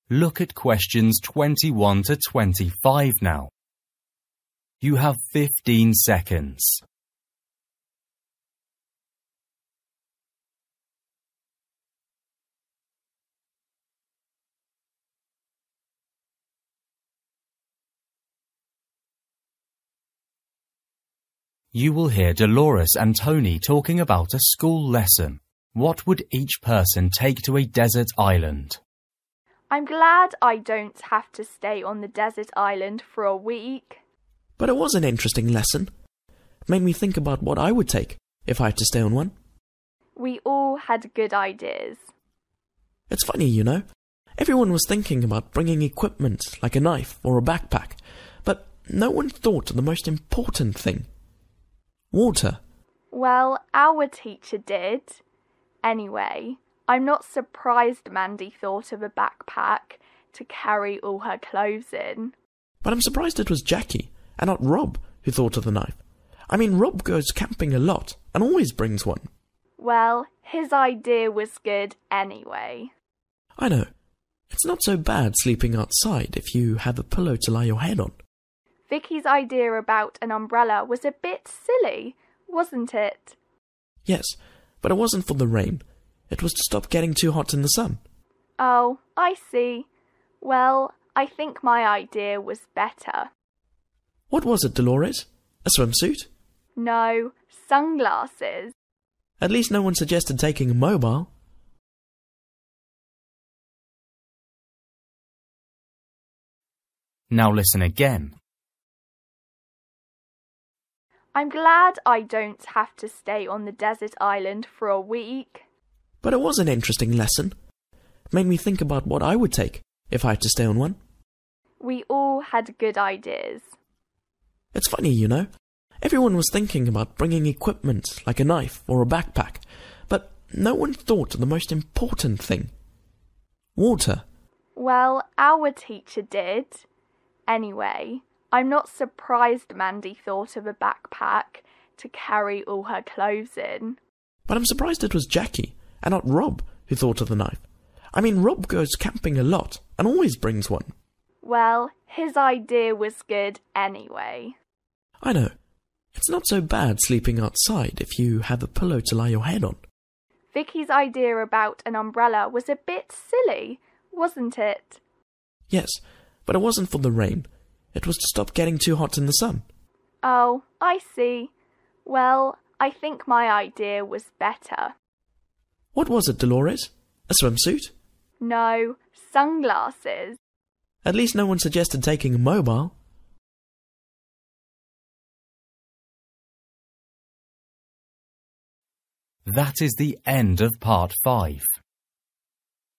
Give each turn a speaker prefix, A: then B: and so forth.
A: Look at questions 21 to 25 now. You have 15 seconds. You will hear Dolores and Tony talking about a school lesson. What would each person take to a desert island?
B: I'm glad I don't have to stay on the desert island for a week.
C: But it was an interesting lesson. It made me think about what I would take if I had to stay on one.
B: We all had good ideas.
C: It's funny, you know. Everyone was thinking about bringing equipment like a knife or a backpack, but no one thought of the most important thing. Water.
B: Well, our teacher did. Anyway, I'm not surprised Mandy thought of a backpack to carry all her clothes in.
C: But I'm surprised it was Jackie and not Rob who thought of the knife. I mean, Rob goes camping a lot and always brings one.
B: Well, his idea was good anyway.
C: I know. It's not so bad sleeping outside if you have a pillow to lie your head on.
B: Vicky's idea about an umbrella was a bit silly, wasn't it?
C: Yes, but it wasn't for the rain. It was to stop getting too hot in the sun.
B: Oh, I see. Well, I think my idea was better.
C: What was it, Dolores? A swimsuit?
B: No, sunglasses.
C: At least no one suggested taking a mobile.
A: Now listen again.
B: I'm glad I don't have to stay on the desert island for a week.
C: But it was an interesting lesson. It made me think about what I would take if I had to stay on one.
B: We all had good ideas.
C: It's funny, you know. Everyone was thinking about bringing equipment like a knife or a backpack, but no one thought of the most important thing. Water.
B: Well, our teacher did. Anyway, I'm not surprised Mandy thought of a backpack to carry all her clothes in.
C: But I'm surprised it was Jackie and not Rob who thought of the knife. I mean, Rob goes camping a lot and always brings one.
B: Well, his idea was good anyway.
C: I know. It's not so bad sleeping outside if you have a pillow to lie your head on.
B: Vicky's idea about an umbrella was a bit silly, wasn't it?
C: Yes, but it wasn't for the rain. It was to stop getting too hot in the sun.
B: Oh, I see. Well, I think my idea was better.
C: What was it, Dolores? A swimsuit?
B: No, sunglasses.
C: At least no one suggested taking a mobile.
A: That is the end of part 5.